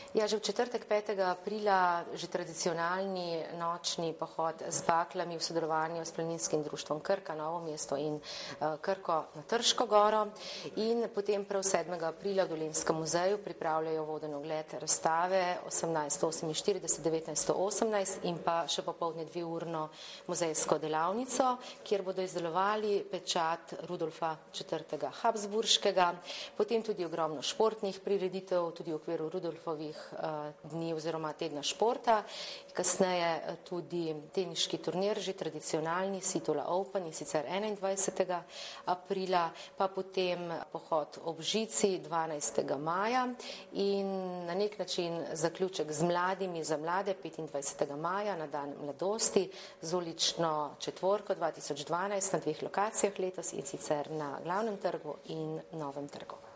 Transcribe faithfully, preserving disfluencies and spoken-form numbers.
Ja, že v četrtek petega aprila že tradicionalni nočni pohod z baklami v sodelovanju s Planinskim društvom Krka, Novo mesto in uh, Krko na Trško goro in potem prav sedmega aprila v Dolenjskem muzeju pripravljajo voden ogled razstave osemnajststo oseminštirideset do devetnajststo osemnajst in pa še popoldne dveurno muzejsko delavnico, kjer bodo izdelovali pečat Rudolfa četrtega Habsburškega, potem tudi ogromno športnih prireditev, tudi v okviru Rudolfovih dni oziroma tedna športa, kasneje tudi teniški turnir, že tradicionalni Sitola Open in sicer enaindvajsetega aprila, pa potem pohod ob žici dvanajstega maja in na nek način zaključek z mladimi za mlade petindvajsetega maja na dan mladosti z ulično četvorko dva tisoč dvanajst na dveh lokacijah letos in sicer na Glavnem trgu in Novem trgu.